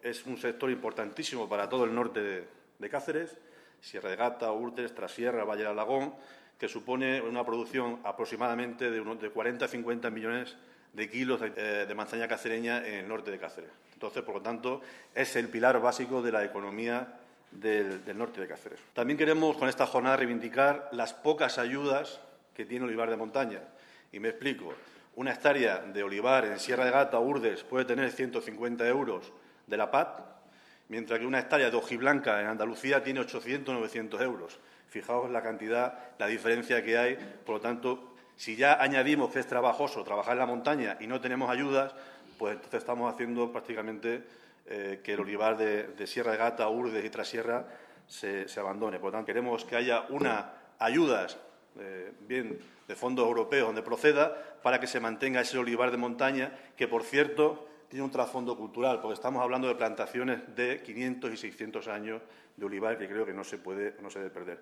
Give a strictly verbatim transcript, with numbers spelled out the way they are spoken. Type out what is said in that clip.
es un sector importantísimo para todo el norte de, de Cáceres, Sierra de Gata, Urdes, Trasierra, Valle de Alagón, que supone una producción aproximadamente de, unos, de cuarenta a cincuenta millones de kilos de, eh, de manzana cacereña en el norte de Cáceres. Entonces, por lo tanto, es el pilar básico de la economía del, del norte de Cáceres. También queremos, con esta jornada, reivindicar las pocas ayudas que tiene el olivar de montaña. Y me explico. Una hectárea de olivar en Sierra de Gata, Urdes, puede tener ciento cincuenta euros de la P A T, mientras que una hectárea de hojiblanca en Andalucía tiene ochocientos a novecientos euros. Fijaos la cantidad, la diferencia que hay. Por lo tanto, si ya añadimos que es trabajoso trabajar en la montaña y no tenemos ayudas, pues entonces estamos haciendo prácticamente eh, que el olivar de, de Sierra de Gata, Urdes y Trasierra se, se abandone. Por lo tanto, queremos que haya unas ayudas, eh, bien de fondos europeos, donde proceda, para que se mantenga ese olivar de montaña, que, por cierto, tiene un trasfondo cultural, porque estamos hablando de plantaciones de quinientos y seiscientos años de olivar que creo que no se puede, no se debe perder.